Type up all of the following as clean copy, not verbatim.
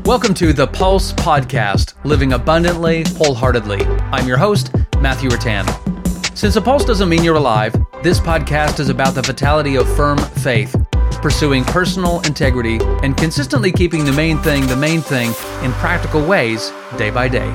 Welcome to the Pulse Podcast, living abundantly, wholeheartedly. I'm your host, Matthew Rattan. Since the pulse doesn't mean you're alive, this podcast is about the vitality of firm faith, pursuing personal integrity, and consistently keeping the main thing in practical ways, day by day.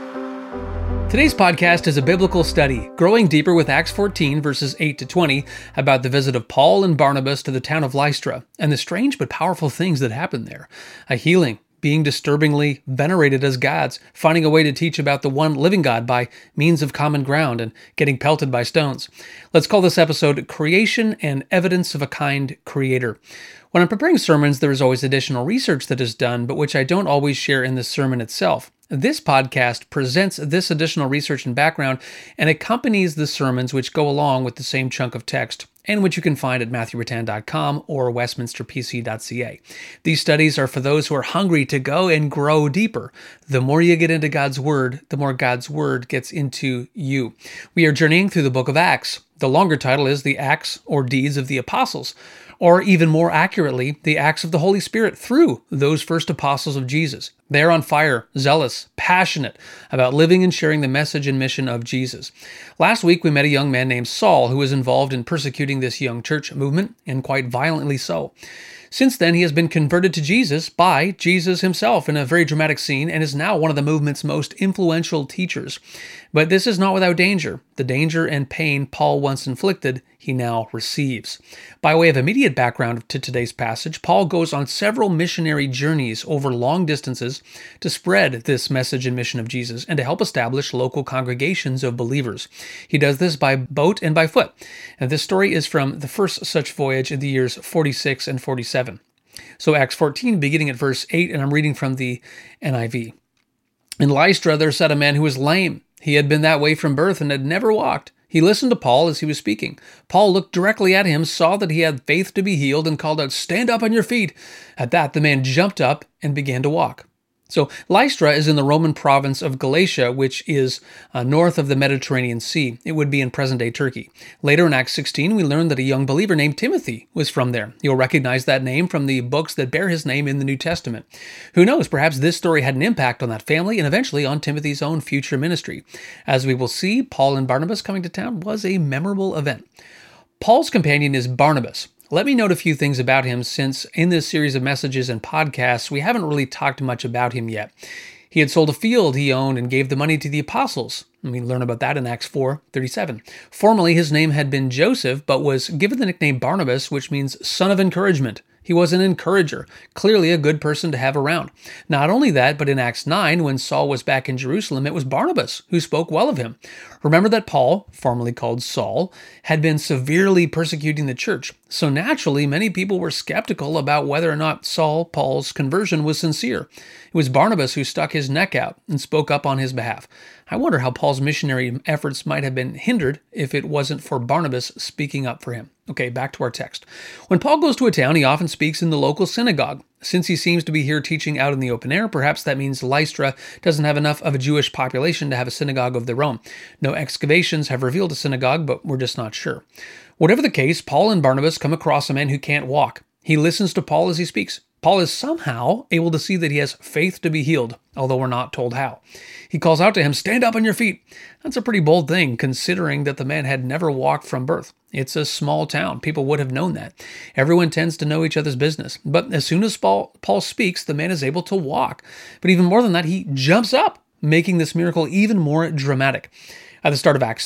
Today's podcast is a biblical study, growing deeper with Acts 14, verses 8 to 20, about the visit of Paul and Barnabas to the town of Lystra, and the strange but powerful things that happened there. A healing, being disturbingly venerated as gods, finding a way to teach about the one living God by means of common ground, and getting pelted by stones. Let's call this episode Creation and Evidence of a Kind Creator. When I'm preparing sermons, there is always additional research that is done, but which I don't always share in the sermon itself. This podcast presents this additional research and background and accompanies the sermons which go along with the same chunk of text, and which you can find at MatthewRattan.com or WestminsterPC.ca. These studies are for those who are hungry to go and grow deeper. The more you get into God's Word, the more God's Word gets into you. We are journeying through the book of Acts. The longer title is The Acts or Deeds of the Apostles, or even more accurately, the acts of the Holy Spirit through those first apostles of Jesus. They are on fire, zealous, passionate about living and sharing the message and mission of Jesus. Last week, we met a young man named Saul who was involved in persecuting this young church movement, and quite violently so. Since then, he has been converted to Jesus by Jesus himself in a very dramatic scene and is now one of the movement's most influential teachers. But this is not without danger. The danger and pain Paul once inflicted, he now receives. By way of immediate background to today's passage, Paul goes on several missionary journeys over long distances to spread this message and mission of Jesus and to help establish local congregations of believers. He does this by boat and by foot. And this story is from the first such voyage in the years 46 and 47. So Acts 14, beginning at verse 8, and I'm reading from the NIV. In Lystra there sat a man who was lame. He had been that way from birth and had never walked. He listened to Paul as he was speaking. Paul looked directly at him, saw that he had faith to be healed, and called out, "Stand up on your feet." At that, the man jumped up and began to walk. So Lystra is in the Roman province of Galatia, which is north of the Mediterranean Sea. It would be in present-day Turkey. Later in Acts 16, we learn that a young believer named Timothy was from there. You'll recognize that name from the books that bear his name in the New Testament. Who knows, perhaps this story had an impact on that family and eventually on Timothy's own future ministry. As we will see, Paul and Barnabas coming to town was a memorable event. Paul's companion is Barnabas. Let me note a few things about him, since in this series of messages and podcasts, we haven't really talked much about him yet. He had sold a field he owned and gave the money to the apostles. We learn about that in Acts 4:37. Formerly, his name had been Joseph, but was given the nickname Barnabas, which means son of encouragement. He was an encourager, clearly a good person to have around. Not only that, but in Acts 9, when Saul was back in Jerusalem, it was Barnabas who spoke well of him. Remember that Paul, formerly called Saul, had been severely persecuting the church. So naturally, many people were skeptical about whether or not Paul's conversion was sincere. It was Barnabas who stuck his neck out and spoke up on his behalf. I wonder how Paul's missionary efforts might have been hindered if it wasn't for Barnabas speaking up for him. Okay, back to our text. When Paul goes to a town, he often speaks in the local synagogue. Since he seems to be here teaching out in the open air, perhaps that means Lystra doesn't have enough of a Jewish population to have a synagogue of their own. No excavations have revealed a synagogue, but we're just not sure. Whatever the case, Paul and Barnabas come across a man who can't walk. He listens to Paul as he speaks. Paul is somehow able to see that he has faith to be healed, although we're not told how. He calls out to him, "Stand up on your feet." That's a pretty bold thing, considering that the man had never walked from birth. It's a small town. People would have known that. Everyone tends to know each other's business. But as soon as Paul speaks, the man is able to walk. But even more than that, he jumps up, making this miracle even more dramatic. At the start of Acts,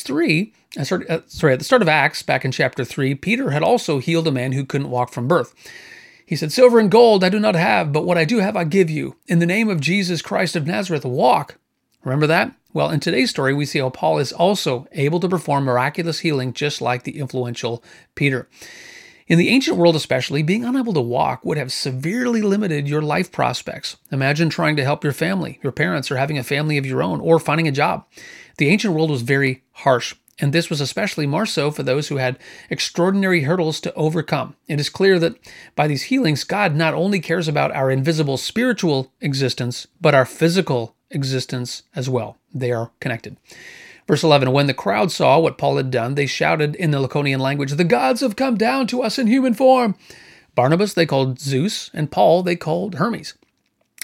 back in chapter 3, Peter had also healed a man who couldn't walk from birth. He said, "Silver and gold I do not have, but what I do have I give you. In the name of Jesus Christ of Nazareth, walk." Remember that? Well, in today's story, we see how Paul is also able to perform miraculous healing just like the influential Peter. In the ancient world especially, being unable to walk would have severely limited your life prospects. Imagine trying to help your family, your parents, or having a family of your own, or finding a job. The ancient world was very harsh. And this was especially more so for those who had extraordinary hurdles to overcome. It is clear that by these healings, God not only cares about our invisible spiritual existence, but our physical existence as well. They are connected. Verse 11, when the crowd saw what Paul had done, they shouted in the Lycaonian language, "The gods have come down to us in human form." Barnabas they called Zeus, and Paul they called Hermes.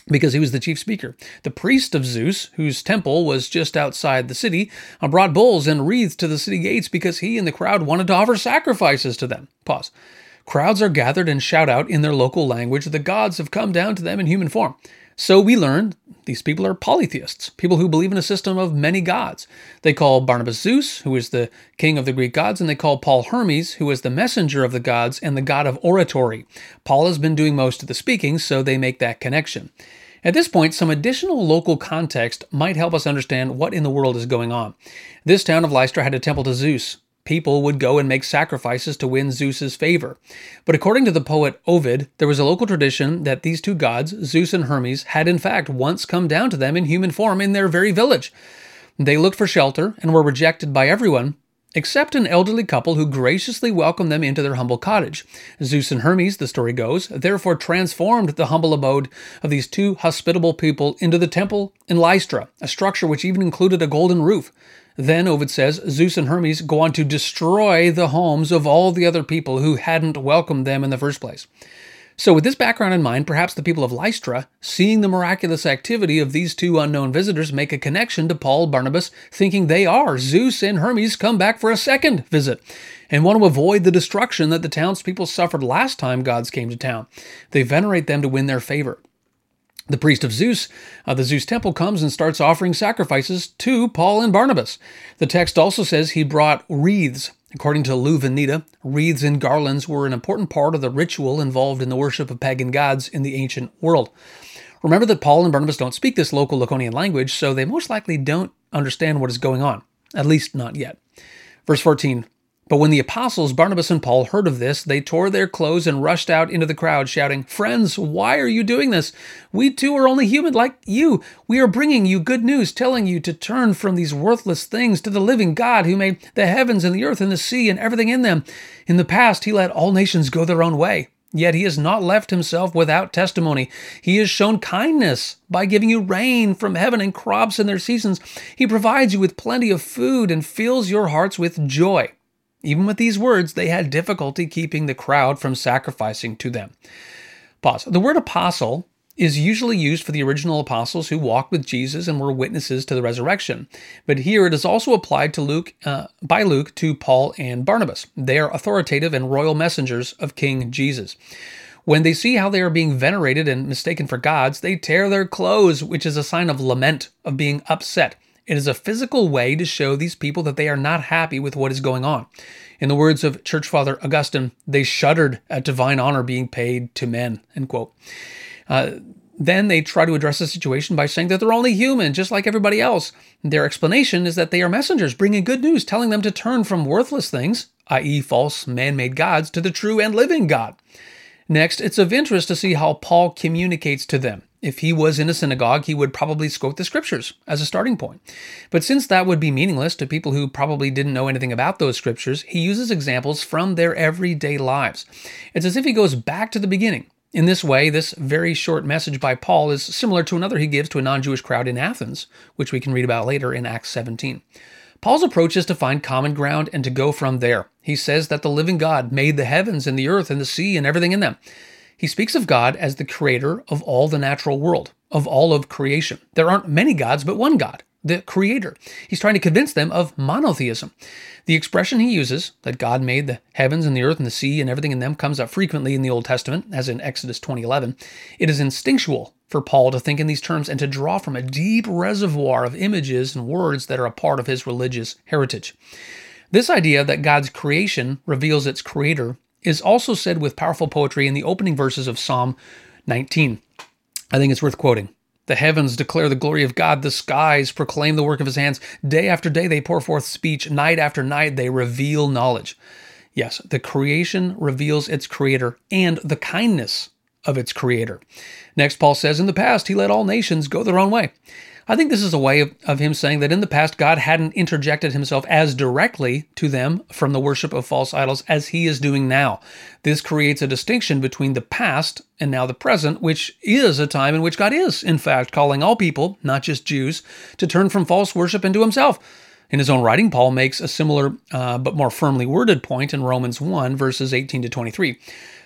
because he was the chief speaker. The priest of Zeus, whose temple was just outside the city, brought bulls and wreaths to the city gates because he and the crowd wanted to offer sacrifices to them. Pause. Crowds are gathered and shout out in their local language, the gods have come down to them in human form. So we learned these people are polytheists, people who believe in a system of many gods. They call Barnabas Zeus, who is the king of the Greek gods, and they call Paul Hermes, who is the messenger of the gods and the god of oratory. Paul has been doing most of the speaking, so they make that connection. At this point, some additional local context might help us understand what in the world is going on. This town of Lystra had a temple to Zeus. People would go and make sacrifices to win Zeus's favor. But according to the poet Ovid, there was a local tradition that these two gods, Zeus and Hermes, had in fact once come down to them in human form in their very village. They looked for shelter and were rejected by everyone, except an elderly couple who graciously welcomed them into their humble cottage. Zeus and Hermes, the story goes, therefore transformed the humble abode of these two hospitable people into the temple in Lystra, a structure which even included a golden roof. Then, Ovid says, Zeus and Hermes go on to destroy the homes of all the other people who hadn't welcomed them in the first place. So with this background in mind, perhaps the people of Lystra, seeing the miraculous activity of these two unknown visitors, make a connection to Paul and Barnabas, thinking they are Zeus and Hermes come back for a second visit, and want to avoid the destruction that the townspeople suffered last time gods came to town. They venerate them to win their favor. The priest of Zeus, the Zeus temple, comes and starts offering sacrifices to Paul and Barnabas. The text also says he brought wreaths. According to Lou Veneta, wreaths and garlands were an important part of the ritual involved in the worship of pagan gods in the ancient world. Remember that Paul and Barnabas don't speak this local Laconian language, so they most likely don't understand what is going on, at least not yet. Verse 14, but when the apostles Barnabas and Paul heard of this, they tore their clothes and rushed out into the crowd, shouting, "Friends, why are you doing this? We too are only human like you. We are bringing you good news, telling you to turn from these worthless things to the living God who made the heavens and the earth and the sea and everything in them. In the past, he let all nations go their own way. Yet he has not left himself without testimony. He has shown kindness by giving you rain from heaven and crops in their seasons. He provides you with plenty of food and fills your hearts with joy." Even with these words, they had difficulty keeping the crowd from sacrificing to them. Pause. The word apostle is usually used for the original apostles who walked with Jesus and were witnesses to the resurrection. But here it is also applied to by Luke to Paul and Barnabas. They are authoritative and royal messengers of King Jesus. When they see how they are being venerated and mistaken for gods, they tear their clothes, which is a sign of lament, of being upset. It is a physical way to show these people that they are not happy with what is going on. In the words of Church Father Augustine, they shuddered at divine honor being paid to men, end quote. Then they try to address the situation by saying that they're only human, just like everybody else. Their explanation is that they are messengers bringing good news, telling them to turn from worthless things, i.e. false man-made gods, to the true and living God. Next, it's of interest to see how Paul communicates to them. If he was in a synagogue, he would probably quote the scriptures as a starting point. But since that would be meaningless to people who probably didn't know anything about those scriptures, he uses examples from their everyday lives. It's as if he goes back to the beginning. In this way, this very short message by Paul is similar to another he gives to a non-Jewish crowd in Athens, which we can read about later in Acts 17. Paul's approach is to find common ground and to go from there. He says that the living God made the heavens and the earth and the sea and everything in them. He speaks of God as the creator of all the natural world, of all of creation. There aren't many gods, but one God, the creator. He's trying to convince them of monotheism. The expression he uses, that God made the heavens and the earth and the sea and everything in them, comes up frequently in the Old Testament, as in Exodus 20:11. It is instinctual for Paul to think in these terms and to draw from a deep reservoir of images and words that are a part of his religious heritage. This idea that God's creation reveals its creator is also said with powerful poetry in the opening verses of Psalm 19. I think it's worth quoting. The heavens declare the glory of God. The skies proclaim the work of his hands. Day after day they pour forth speech. Night after night they reveal knowledge. Yes, the creation reveals its creator and the kindness of its creator. Next, Paul says, in the past, he let all nations go their own way. I think this is a way of him saying that in the past, God hadn't interjected himself as directly to them from the worship of false idols as he is doing now. This creates a distinction between the past and now the present, which is a time in which God is, in fact, calling all people, not just Jews, to turn from false worship into himself. In his own writing, Paul makes a similar but more firmly worded point in Romans 1, verses 18 to 23.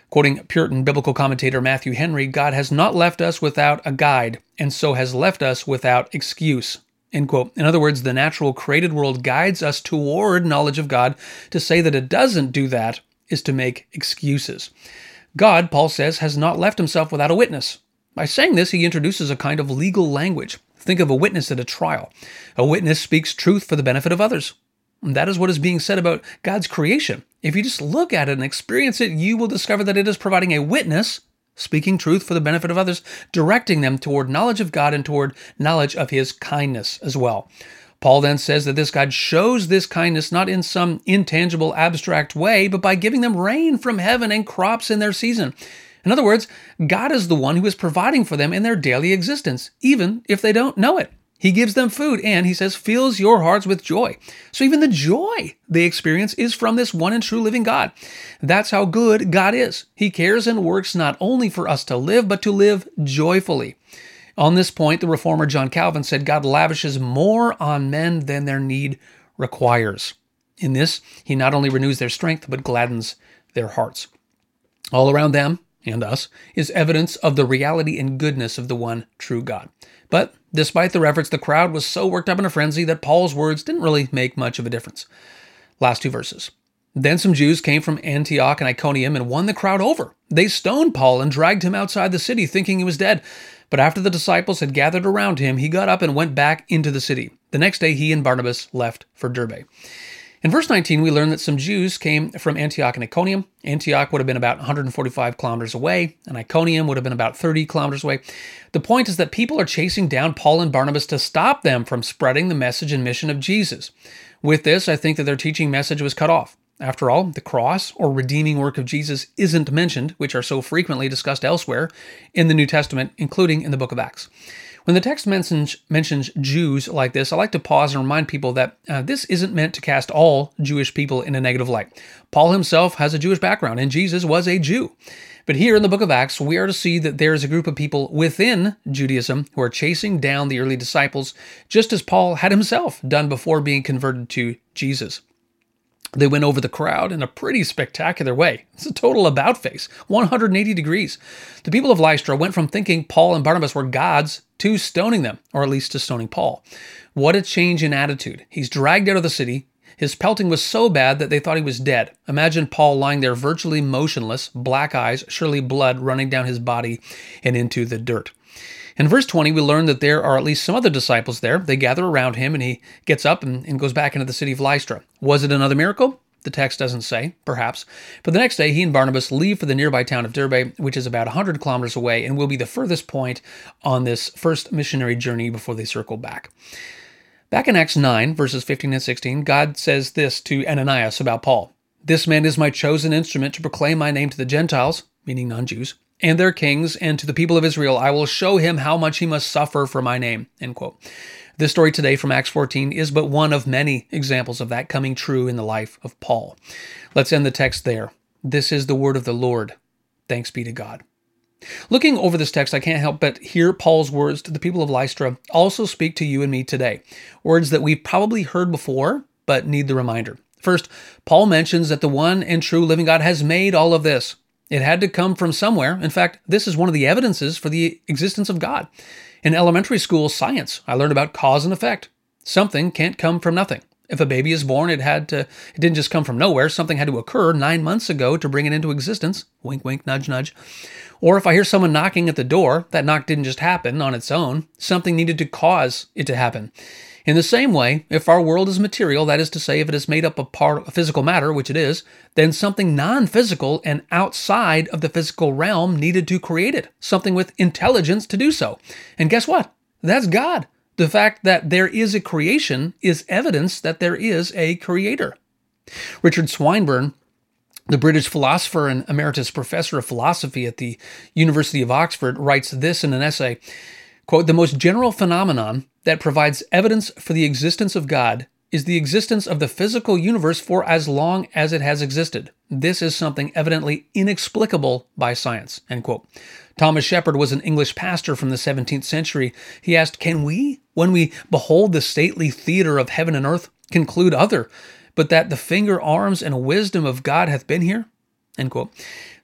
Quoting Puritan biblical commentator Matthew Henry, God has not left us without a guide, and so has left us without excuse. End quote. In other words, the natural created world guides us toward knowledge of God. To say that it doesn't do that is to make excuses. God, Paul says, has not left himself without a witness. By saying this, he introduces a kind of legal language. Think of a witness at a trial. A witness speaks truth for the benefit of others. And that is what is being said about God's creation. If you just look at it and experience it, you will discover that it is providing a witness, speaking truth for the benefit of others, directing them toward knowledge of God and toward knowledge of his kindness as well. Paul then says that this God shows this kindness not in some intangible, abstract way, but by giving them rain from heaven and crops in their season. In other words, God is the one who is providing for them in their daily existence, even if they don't know it. He gives them food and, he says, fills your hearts with joy. So even the joy they experience is from this one and true living God. That's how good God is. He cares and works not only for us to live, but to live joyfully. On this point, the reformer John Calvin said, God lavishes more on men than their need requires. In this, he not only renews their strength, but gladdens their hearts. All around them, and us, is evidence of the reality and goodness of the one true God. But despite their efforts, the crowd was so worked up in a frenzy that Paul's words didn't really make much of a difference. Last two verses. Then some Jews came from Antioch and Iconium and won the crowd over. They stoned Paul and dragged him outside the city, thinking he was dead. But after the disciples had gathered around him, he got up and went back into the city. The next day, he and Barnabas left for Derbe. In verse 19, we learn that some Jews came from Antioch and Iconium. Antioch would have been about 145 kilometers away, and Iconium would have been about 30 kilometers away. The point is that people are chasing down Paul and Barnabas to stop them from spreading the message and mission of Jesus. With this, I think that their teaching message was cut off. After all, the cross or redeeming work of Jesus isn't mentioned, which are so frequently discussed elsewhere in the New Testament, including in the book of Acts. When the text mentions Jews like this, I like to pause and remind people that this isn't meant to cast all Jewish people in a negative light. Paul himself has a Jewish background, and Jesus was a Jew. But here in the book of Acts, we are to see that there is a group of people within Judaism who are chasing down the early disciples, just as Paul had himself done before being converted to Jesus. They went over the crowd in a pretty spectacular way. It's a total about-face, 180 degrees. The people of Lystra went from thinking Paul and Barnabas were gods to stoning them, or at least to stoning Paul. What a change in attitude. He's dragged out of the city. His pelting was so bad that they thought he was dead. Imagine Paul lying there virtually motionless, black eyes, surely blood running down his body and into the dirt. In verse 20, we learn that there are at least some other disciples there. They gather around him, and he gets up and goes back into the city of Lystra. Was it another miracle? The text doesn't say, perhaps. But the next day, he and Barnabas leave for the nearby town of Derbe, which is about 100 kilometers away, and will be the furthest point on this first missionary journey before they circle back. Back in Acts 9, verses 15 and 16, God says this to Ananias about Paul. This man is my chosen instrument to proclaim my name to the Gentiles, meaning non-Jews, and their kings, and to the people of Israel. I will show him how much he must suffer for my name. End quote. This story today from Acts 14 is but one of many examples of that coming true in the life of Paul. Let's end the text there. This is the word of the Lord. Thanks be to God. Looking over this text, I can't help but hear Paul's words to the people of Lystra also speak to you and me today. Words that we've probably heard before, but need the reminder. First, Paul mentions that the one and true living God has made all of this. It had to come from somewhere. In fact, this is one of the evidences for the existence of God. In elementary school science, I learned about cause and effect. Something can't come from nothing. If a baby is born, it didn't just come from nowhere. Something had to occur 9 months ago to bring it into existence. Wink, wink, nudge, nudge. Or if I hear someone knocking at the door, that knock didn't just happen on its own. Something needed to cause it to happen. In the same way, if our world is material, that is to say, if it is made up of part of physical matter, which it is, then something non-physical and outside of the physical realm needed to create it, something with intelligence to do so. And guess what? That's God. The fact that there is a creation is evidence that there is a creator. Richard Swinburne, the British philosopher and emeritus professor of philosophy at the University of Oxford, writes this in an essay, quote, "The most general phenomenon that provides evidence for the existence of God is the existence of the physical universe for as long as it has existed. This is something evidently inexplicable by science." End quote. Thomas Shepard was an English pastor from the 17th century. He asked, "Can we, when we behold the stately theater of heaven and earth, conclude other, but that the finger, arms, and wisdom of God hath been here?" End quote.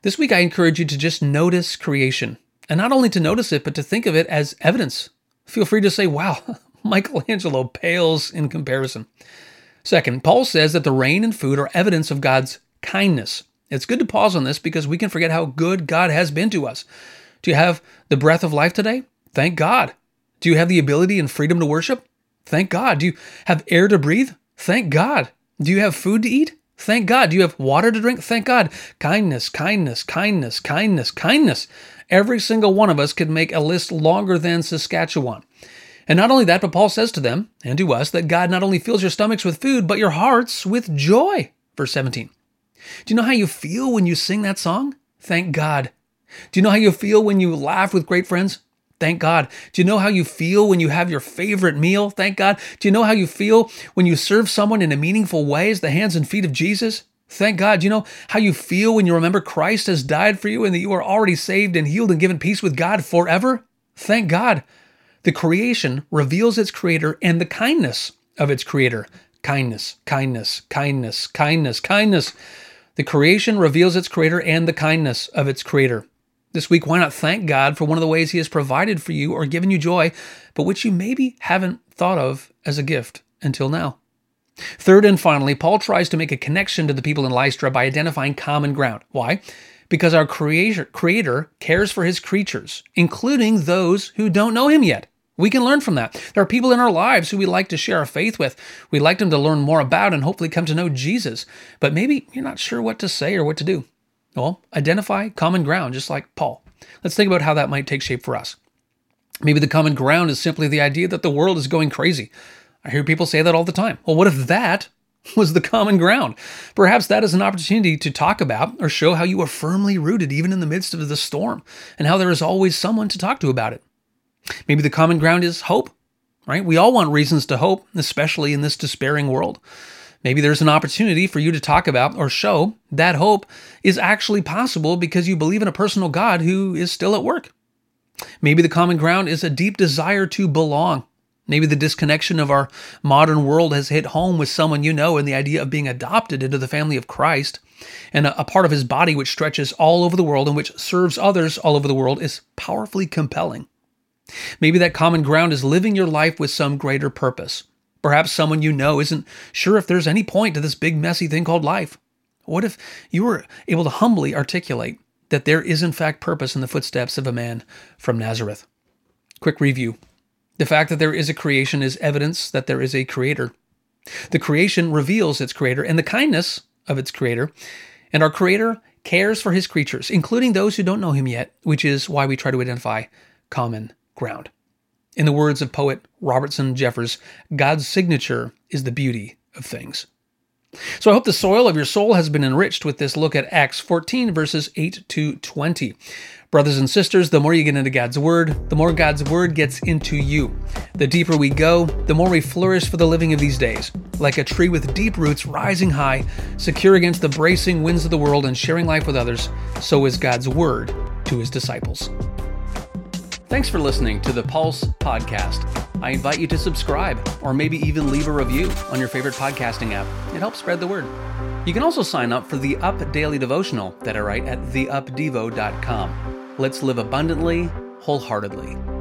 This week, I encourage you to just notice creation, and not only to notice it, but to think of it as evidence. Feel free to say, wow, Michelangelo pales in comparison. Second, Paul says that the rain and food are evidence of God's kindness. It's good to pause on this because we can forget how good God has been to us. Do you have the breath of life today? Thank God. Do you have the ability and freedom to worship? Thank God. Do you have air to breathe? Thank God. Do you have food to eat? Thank God. Do you have water to drink? Thank God. Kindness, kindness, kindness, kindness, kindness. Every single one of us could make a list longer than Saskatchewan. And not only that, but Paul says to them and to us that God not only fills your stomachs with food, but your hearts with joy. Verse 17. Do you know how you feel when you sing that song? Thank God. Do you know how you feel when you laugh with great friends? Thank God. Do you know how you feel when you have your favorite meal? Thank God. Do you know how you feel when you serve someone in a meaningful way as the hands and feet of Jesus? Thank God. Do you know how you feel when you remember Christ has died for you and that you are already saved and healed and given peace with God forever? Thank God. The creation reveals its creator and the kindness of its creator. Kindness, kindness, kindness, kindness, kindness. The creation reveals its creator and the kindness of its creator. This week, why not thank God for one of the ways he has provided for you or given you joy, but which you maybe haven't thought of as a gift until now. Third and finally, Paul tries to make a connection to the people in Lystra by identifying common ground. Why? Because our creator cares for his creatures, including those who don't know him yet. We can learn from that. There are people in our lives who we like to share our faith with. We'd like them to learn more about and hopefully come to know Jesus. But maybe you're not sure what to say or what to do. Well, identify common ground, just like Paul. Let's think about how that might take shape for us. Maybe the common ground is simply the idea that the world is going crazy. I hear people say that all the time. Well, what if that was the common ground? Perhaps that is an opportunity to talk about or show how you are firmly rooted even in the midst of the storm and how there is always someone to talk to about it. Maybe the common ground is hope, right? We all want reasons to hope, especially in this despairing world. Maybe there's an opportunity for you to talk about or show that hope is actually possible because you believe in a personal God who is still at work. Maybe the common ground is a deep desire to belong. Maybe the disconnection of our modern world has hit home with someone you know, and the idea of being adopted into the family of Christ and a part of his body which stretches all over the world and which serves others all over the world is powerfully compelling. Maybe that common ground is living your life with some greater purpose. Perhaps someone you know isn't sure if there's any point to this big messy thing called life. What if you were able to humbly articulate that there is in fact purpose in the footsteps of a man from Nazareth? Quick review. The fact that there is a creation is evidence that there is a creator. The creation reveals its creator and the kindness of its creator. And our creator cares for his creatures, including those who don't know him yet, which is why we try to identify common ground. In the words of poet Robertson Jeffers, God's signature is the beauty of things. So I hope the soil of your soul has been enriched with this look at Acts 14, verses 8 to 20. Brothers and sisters, the more you get into God's Word, the more God's Word gets into you. The deeper we go, the more we flourish for the living of these days. Like a tree with deep roots rising high, secure against the bracing winds of the world and sharing life with others, so is God's Word to his disciples. Thanks for listening to the Pulse Podcast. I invite you to subscribe or maybe even leave a review on your favorite podcasting app. It helps spread the word. You can also sign up for the Up Daily Devotional that I write at theupdevo.com. Let's live abundantly, wholeheartedly.